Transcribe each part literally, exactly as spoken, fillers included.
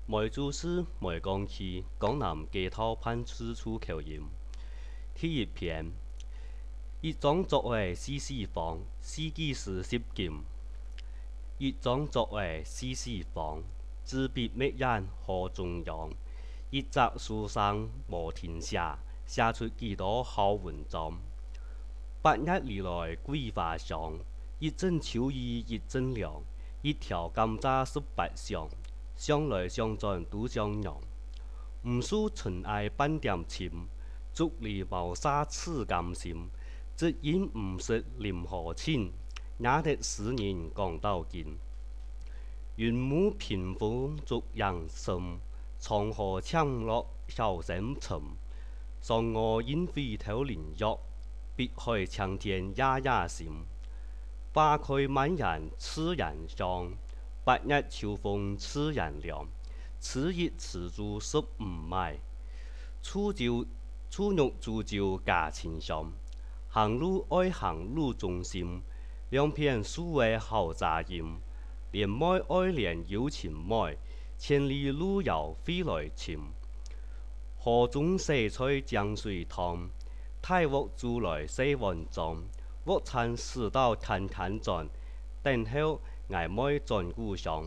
梅州市梅江区江南街头办事处口音。第一篇：一种作为四四方，四季时十金。一种作为四四方，自笔墨砚何中央。一则书生无天下，写出几多好文章。八日里来桂花香，一阵秋意一阵凉。一条甘蔗十八香，想来想转都相让。毋输尘埃半点情，竹篱茅沙似甘心。只因毋识林河清，也得思念讲到尽。云母屏风烛阳深，长河强落晓声沉。嫦娥应飞头林月，碧海青天夜夜心。花开满园痴人香，八日秋风痴人凉。此一此主十五迈，楚酒楚玉煮酒家清香。行路爱行路中心，两片书为好杂音。连麦爱连有情麦，千里路遥飞来寻。河中洗菜江水汤，太屋煮来洗碗盅。屋餐食到坎坎转，等候挨麦转故乡。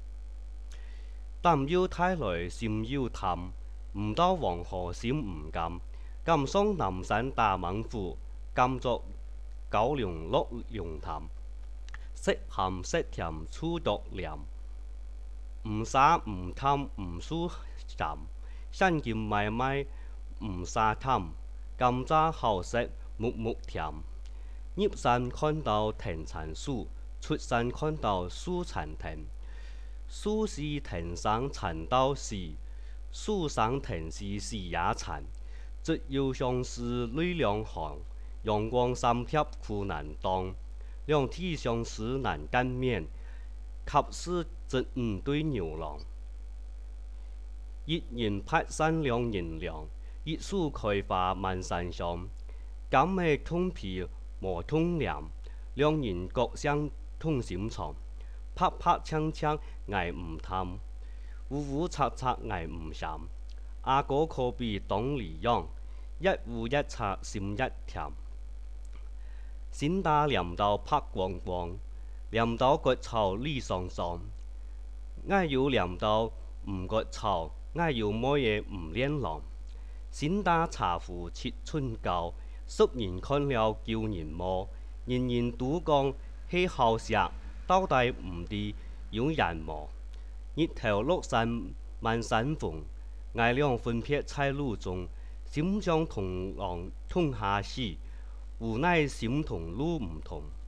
胆要太来心要贪，唔到黄河心唔甘。甘上南山大猛虎，甘作高粱落龙潭。色咸色甜醋毒凉，唔沙唔贪唔输咸。山金买卖唔沙贪，甘蔗好食木木甜。入山看到田产树，出山看到树产田。树是田上产到时，树上田是时也产。只要相思泪两行，阳光三贴苦难当。两体相思难干面，及时只五对牛郎。一人拍山两人凉，一树开花满山香。甘美通皮莫通凉，两人各相通心肠。拍拍枪枪挨唔贪，呜呜擦擦挨唔嫌。阿哥可比当里样，一乌一擦心一甜。心大镰刀拍光光，镰刀割草理爽爽。我要镰刀唔割草，我要乜嘢唔练狼。心大茶壶切春糕，熟人看了叫人摸。人人都讲係好食，到底唔知有人摸。日頭落山萬山風，我倆分別在路中，心像同浪痛下死。无奈心同路唔同。